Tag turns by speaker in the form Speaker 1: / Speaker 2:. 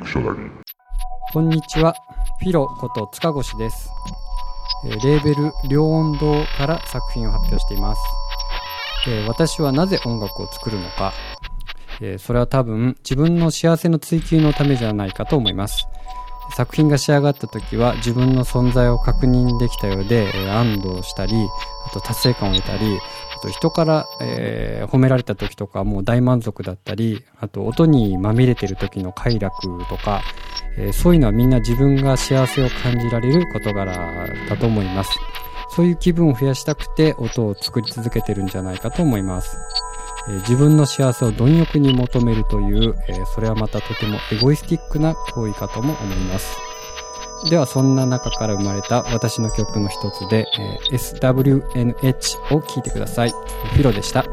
Speaker 1: ィクショナリー。
Speaker 2: こんにちは、フィロこと塚越です。レーベル両音堂から作品を発表しています。私はなぜ音楽を作るのか、それは多分自分の幸せの追求のためじゃないかと思います。作品が仕上がった時は自分の存在を確認できたようで、安堵したり、あと達成感を得たり、あと人から、褒められた時とかもう大満足だったり、あと音にまみれてる時の快楽とか、そういうのはみんな自分が幸せを感じられる事柄だと思います。そういう気分を増やしたくて音を作り続けてるんじゃないかと思います。自分の幸せを貪欲に求めるという、それはまたとてもエゴイスティックな行為かとも思います。ではそんな中から生まれた私の曲の一つで、SWNH を聴いてください。フィロでした。